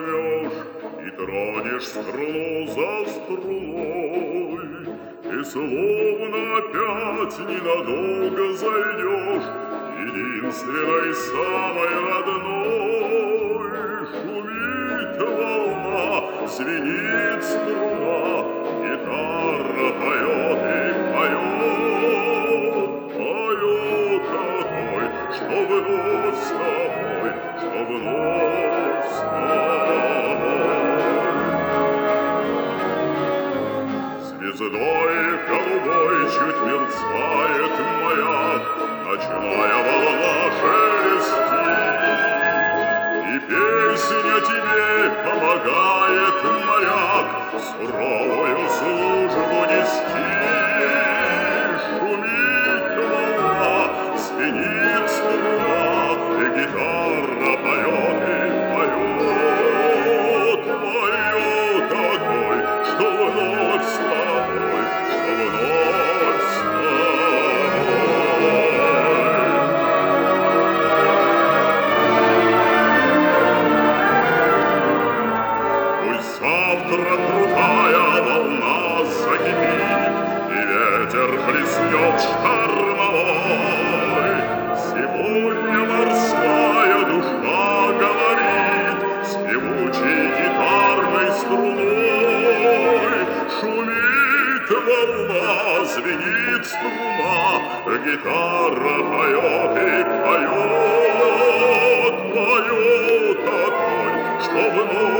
возьмешь и тронешь струну за струной, и словно опять ненадолго зайдешь единственной самой родной. Шумит волна, звенит струна, гитара поет и поет, поет такой, что вновь с тобой, что вновь с тобой. Звездой голубой чуть мерцает маяк, ночная волна шелестит, и песня тебе помогает, моряк, суровую службу нести. Шумит волна, звенит струна, и гитара поет и поет, поет такой, что вновь с тобой, что вновь с тобой. Пусть завтра крутая волна закипит, и ветер хлестнет штормовой. Сегодня морская душа говорит с певучей гитарной струной. Шумит волна, звенит струна, гитара поет и поет, поет такой, что вновь